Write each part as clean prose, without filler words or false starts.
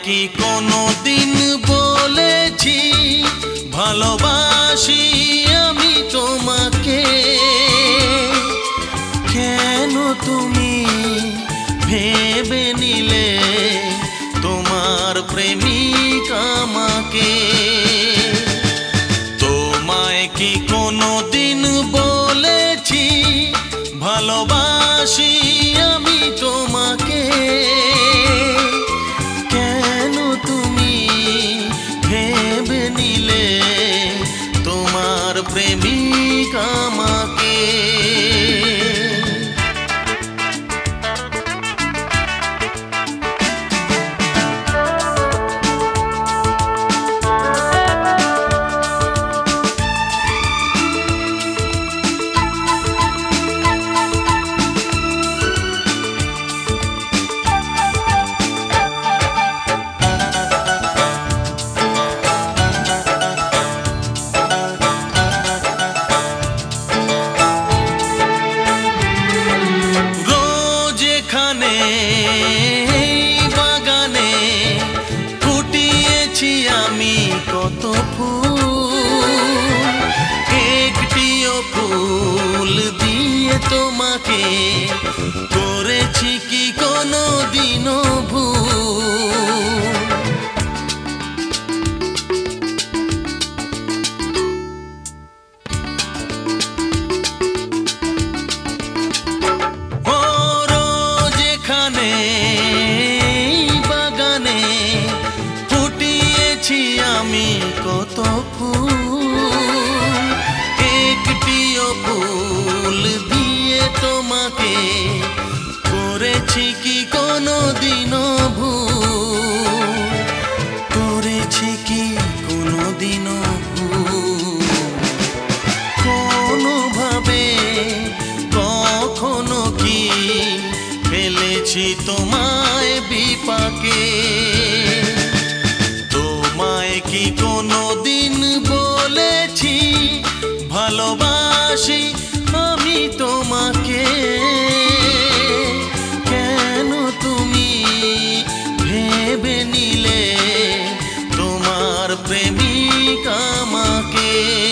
কি কোনোদিন বলেছি ভালোবাসি আমি তোমাকে? কেন তুমি ভেবে নিলে তোমার প্রেমিক আমাকে? তোমায় কি কোনোদিন বলেছি ভালোবাসি আমি তোমাকে? কেন তুমি ভেবে নিলে তোমার প্রেমিক আমাকে? বাগানে ফুটিয়েছি আমি কত ফুল, একটিও ফুল দিয়ে তোমাকে করেছি কি কোনোদিনও ভুল? বাগানে ফুটিয়েছি আমি কত ফুল, একটিও ফুল দিয়ে তোমাকে করেছি কি কোনোদিনও ভুল? করেছি কি কোনোদিনও ভুল? কোনোভাবে কখনো কি ফেলেছি তোমায় বিপাকে? তোমায় কি কোনোদিন বলেছি ভালোবাসি আমি তোমাকে? কেন তুমি ভেবে নিলে তোমার প্রেমিক আমাকে?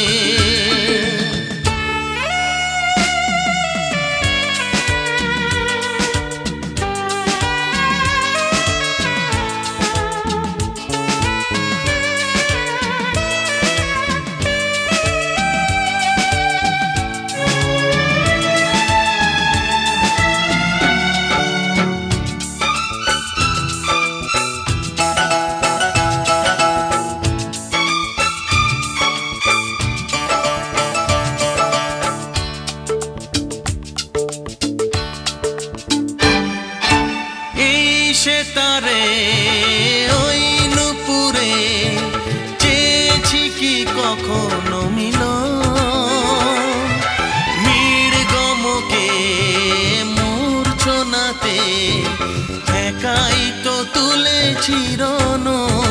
তারে ওই নুপুরে চেয়েছি কি কখনো মিলন? মৃগমকে মূর্ছনাতে একাই তো তুলেছি রণ।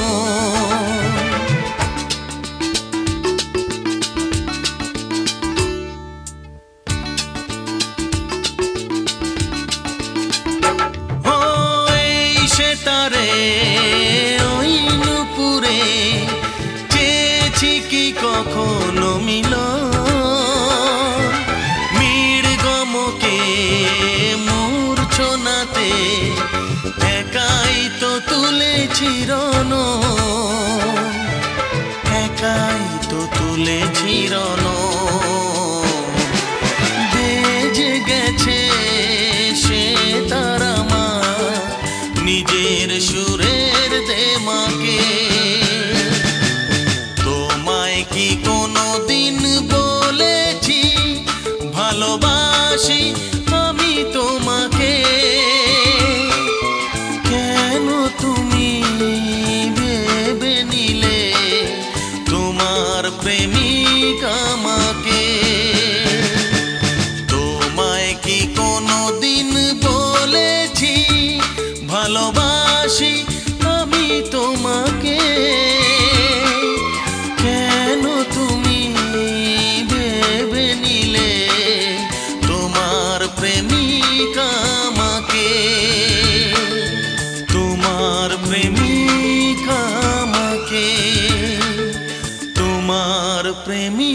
তারে ওই নুপুরে চেয়েছি কি কখনো মিলন? মৃগমকে মূর্ছনাতে একাই তো তুলেছি রণ, একাই তো তুলেছি রণ। বেজে গেছে সে তারা নিজের সুরের দেমাকে। তোমায় কি কোনোদিন বলেছি ভালোবাসি আমি তোমাকে? কেন তুমি ভেবে নিলে তোমার প্রেমিক আমাকে? তোমায় কি কোনোদিন বলেছি ভালোবাসি আমি তোমাকে? কেন তুমি ভেবে নিলে তোমার প্রেমিক আমাকে? তোমার প্রেমিক প্রেমী